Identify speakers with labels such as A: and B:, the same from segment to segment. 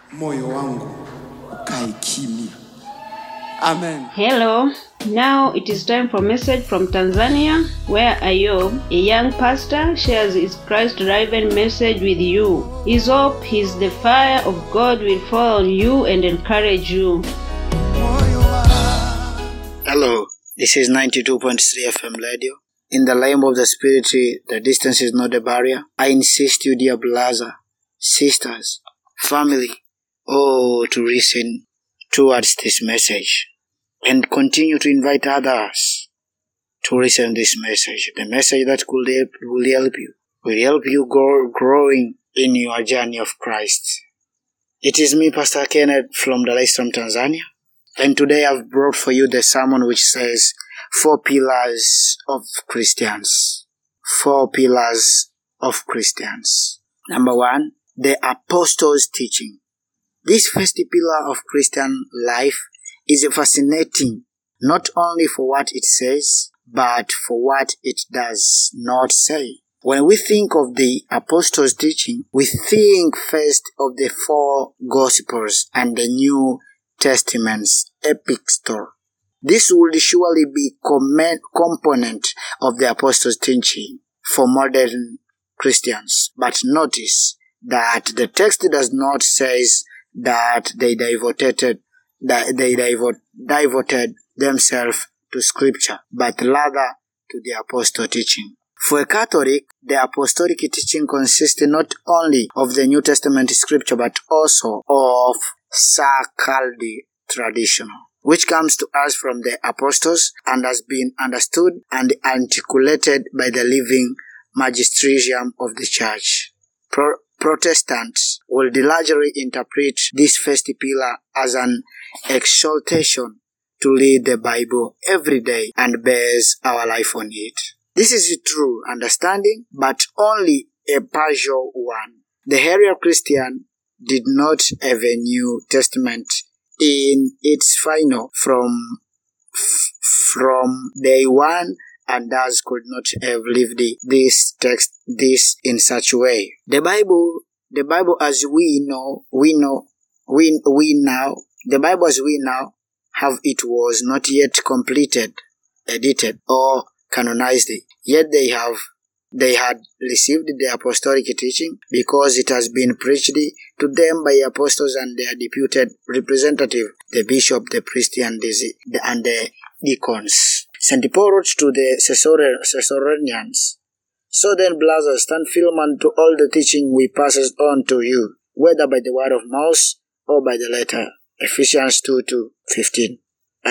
A: moyo wangu ukae kimya. Amen.
B: Hello. Now it is time for a message from Tanzania, where Ayob, a young pastor, shares his Christ-driven message with you. His hope is the fire of God will fall on you and encourage you.
C: Hello, this is 92.3 FM radio. In the name of the Spirit, the distance is not a barrier. I insist you, dear brothers, sisters, family, to listen towards this message and continue to invite others to listen to this message. The message that will help you growing in your journey of Christ. It is me, Pastor Kenneth from Dar es Salaam, Tanzania. And today I've brought for you the sermon which says 4 pillars of Christians. 4 pillars of Christians. Number 1, the apostles' teaching. This first pillar of Christian life is fascinating, not only for what it says, but for what it does not say. When we think of the apostles' teaching, we think first of the 4 Gospels and the New Testament's epic story. This would surely be component of the apostles' teaching for modern Christians. But notice that the text does not say that they devoted themselves to Scripture, but rather to the apostle teaching. For a Catholic, the apostolic teaching consists not only of the New Testament Scripture, but also of sacred tradition, which comes to us from the apostles and has been understood and articulated by the living magisterium of the church. Protestants will largely interpret this first pillar as an exhortation to read the Bible every day and base our life on it. This is a true understanding, but only a partial one. The earlier Christian did not have a New Testament in its final from day one, and thus could not have lived this text in such a way. The Bible as we now have it was not yet completed, edited, or canonized. Yet they had received the apostolic teaching because it has been preached to them by apostles and their deputed representative, the bishop, the priest, and the deacons. St. Paul wrote to the Thessalonians, "So then, brothers, stand firm unto all the teaching we passes on to you, whether by the word of mouth or by the letter." Ephesians 2:15.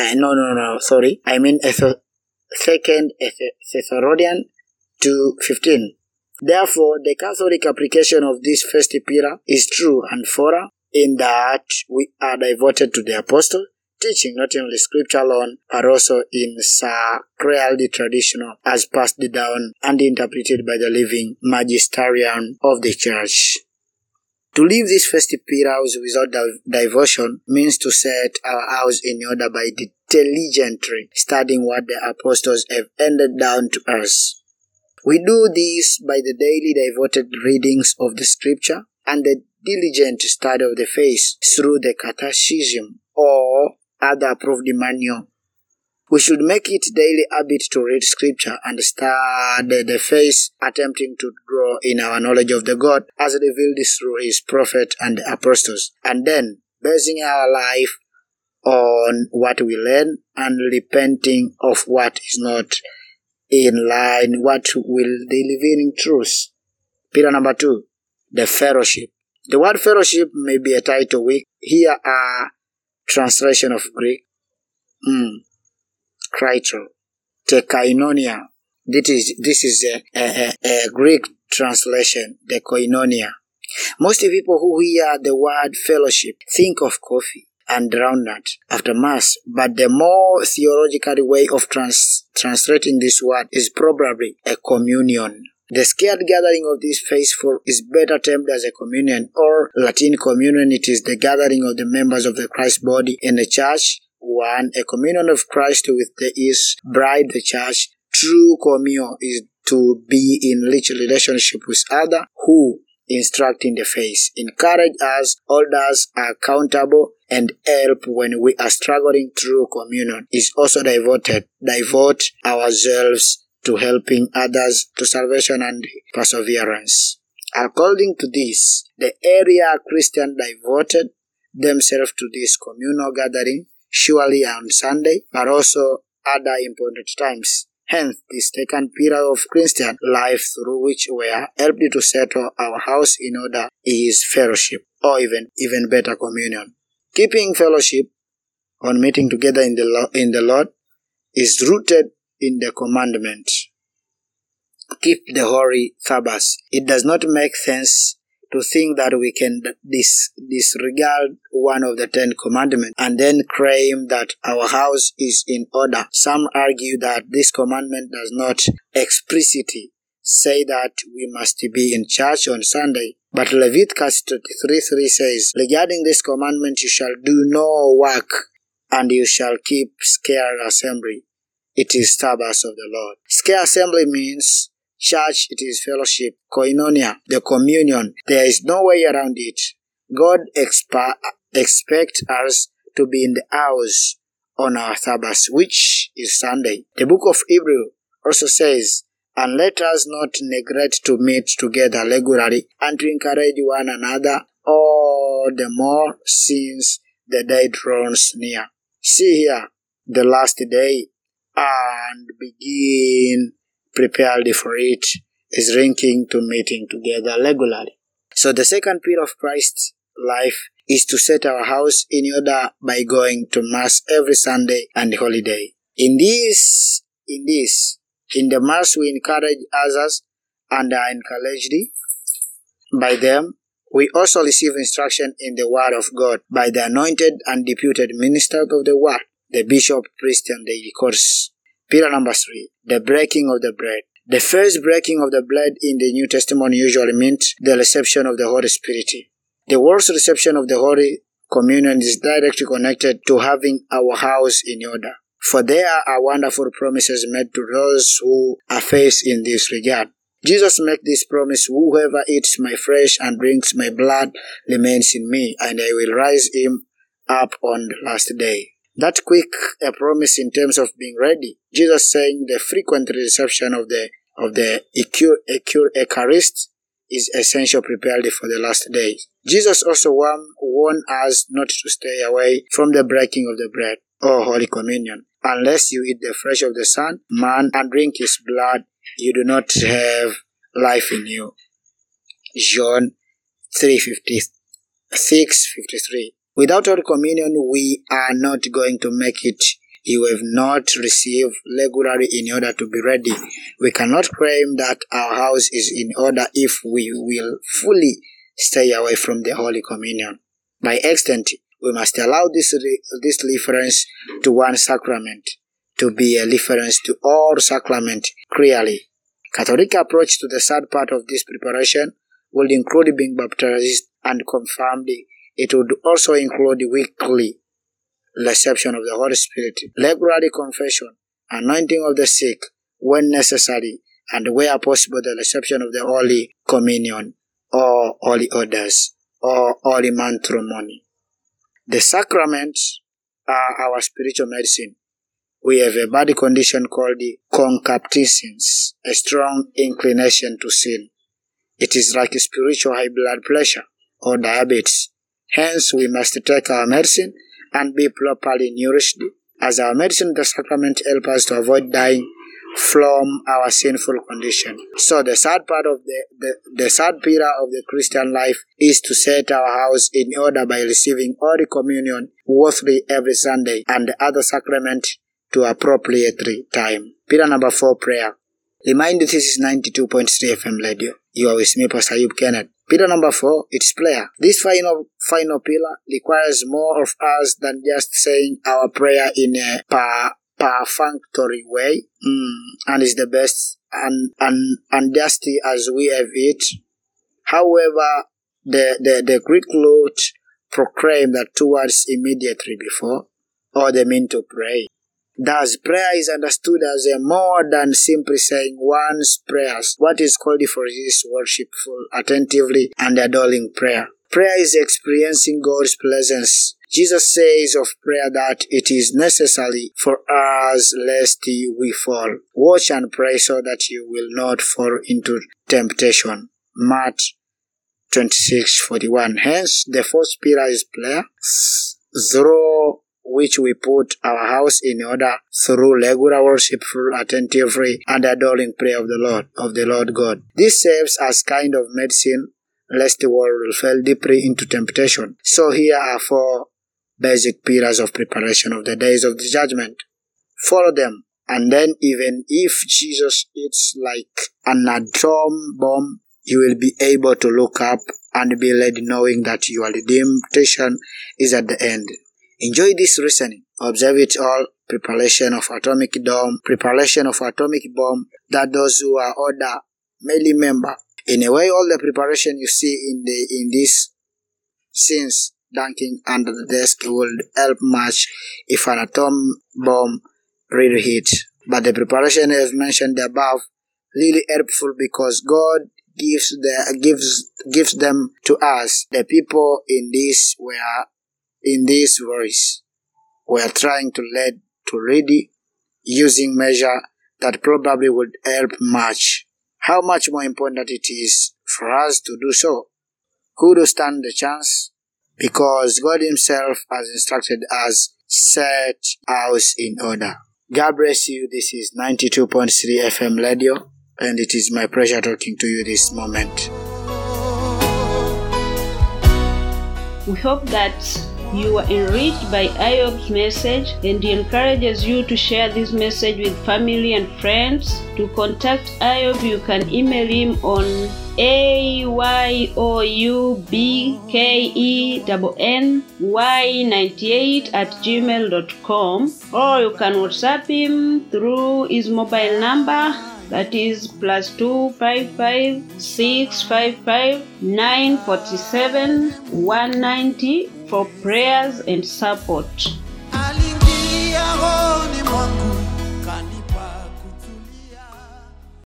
C: Second Thessalonians 2:15. Therefore, the Catholic application of this first pillar is true and thorough in that we are devoted to the apostle teaching, not only Scripture alone, but also in sacred tradition as passed down and interpreted by the living magisterium of the church. To live this first pillar without devotion means to set our house in order by diligently studying what the apostles have handed down to us. We do this by the daily devoted readings of the Scripture and the diligent study of the faith through the catechism or other approved manual. We should make it daily habit to read Scripture and study the faith, attempting to grow in our knowledge of the God as revealed through His prophet and the apostles, and then basing our life on what we learn and repenting of what is not in line what will the living truth. Pillar number 2, the fellowship. The word fellowship may be a title weak. Here are translation of Greek. Krito, the koinonia. This is a Greek translation, the koinonia. Most people who hear the word fellowship think of coffee and groundnut after Mass, but the more theological way of translating this word is probably a communion. The scared gathering of this faithful is better termed as a communion, or Latin communion. It is the gathering of the members of the Christ body in the church. 1. A communion of Christ with His bride, the church. True communion is to be in rich relationship with others who instruct in the faith, encourage us, hold us accountable, and help when we are struggling through communion. Is also devote ourselves to helping others to salvation and perseverance. According to this, the earlier Christians devoted themselves to this communal gathering, surely on Sunday, but also other important times. Hence, the second pillar of Christian life through which we are helped to settle our house in order is fellowship, or even better, communion. Keeping fellowship on meeting together in the Lord is rooted in the commandment. Keep the holy Sabbath. It does not make sense to think that we can disregard one of the 10 commandments and then claim that our house is in order. Some argue that this commandment does not explicitly say that we must be in church on Sunday. But Leviticus 23:3 says, regarding this commandment, you shall do no work, and you shall keep sacred assembly. It is Sabbath of the Lord. Sacred assembly means church. It is fellowship, koinonia, the communion. There is no way around it. God expects us to be in the house on our Sabbath, which is Sunday. The book of Hebrews also says, and let us not neglect to meet together regularly and to encourage one another, all the more since the day draws near. See here the last day and begin prepared for it is linking to meeting together regularly. So the second pillar of Christ's life is to set our house in order by going to Mass every Sunday and holiday. In the Mass we encourage others and are encouraged by them. We also receive instruction in the Word of God by the anointed and deputed ministers of the Word, the bishop, priest, and the deacons. Pillar number 3, the breaking of the bread. The first breaking of the bread in the New Testament usually meant the reception of the Holy Spirit. The word's reception of the Holy Communion is directly connected to having our house in order. For there are wonderful promises made to those who are faithful in this regard. Jesus made this promise, whoever eats my flesh and drinks my blood remains in me, and I will raise him up on the last day. That quick a promise in terms of being ready. Jesus saying the frequent reception of the Eucharist is essential prepared for the last days. Jesus also warned us not to stay away from the breaking of the bread or Holy Communion. Unless you eat the flesh of the Son, man, and drink his blood, you do not have life in you. John 3:56-53. Without Holy Communion, we are not going to make it. You have not received regularly in order to be ready. We cannot claim that our house is in order if we will fully stay away from the Holy Communion. By extent, we must allow this reference to one sacrament to be a reference to all sacraments clearly. Catholic approach to the third part of this preparation would include being baptized and confirmed. It would also include weekly reception of the Holy Spirit, regular confession, anointing of the sick when necessary, and where possible the reception of the Holy Communion or Holy Orders or Holy Matrimony. The sacraments are our spiritual medicine. We have a body condition called concupiscence, a strong inclination to sin. It is like a spiritual high blood pressure or diabetes. Hence, we must take our medicine and be properly nourished. As our medicine, the sacrament helps us to avoid dying from our sinful condition. So the third part of the third pillar of the Christian life is to set our house in order by receiving Holy Communion worthily every Sunday and the other sacrament to appropriate time. Pillar number 4, prayer. Remind this is 92.3 FM radio. You are with me, Pastor Ayub Kenneth. Pillar number 4, it's prayer. This final pillar requires more of us than just saying our prayer in a perfunctory way, and is the best and just as we have it. However, the Greek root proclaimed that 2 words immediately before, or they mean to pray. Thus, prayer is understood as a more than simply saying one's prayers. What is called for is worshipful, attentively, and adoring prayer. Prayer is experiencing God's presence. Jesus says of prayer that it is necessary for us lest we fall. Watch and pray so that you will not fall into temptation. Mark 26:41. Hence, the first pillar is prayer, through which we put our house in order through regular worshipful, attentively, and adoring prayer of the Lord God. This serves as kind of medicine, lest the world will fall deeply into temptation. So here are 4 basic pillars of preparation of the days of the judgment. Follow them, and then even if Jesus eats like an atom bomb, you will be able to look up and be led knowing that your redemption is at the end. Enjoy this listening. Observe it all. Preparation of atomic bomb, that those who are older may remember. In a way, all the preparation you see in these scenes dunking under the desk would help much if an atom bomb really hit. But the preparation as mentioned above really helpful because God gives them to us. The people in this verse were trying to ready using measure that probably would help much. How much more important it is for us to do so? Who do stand the chance? Because God Himself has instructed us, set house in order. God bless you. This is 92.3 FM radio, and it is my pleasure talking to you this moment.
B: We hope that you were enriched by Ayob's message, and he encourages you to share this message with family and friends. To contact Ayob, you can email him on ayoubkenny98@gmail.com, or you can WhatsApp him through his mobile number, that is +255 655 947 190 for prayers and support.
D: Aliingia rohoni mwangu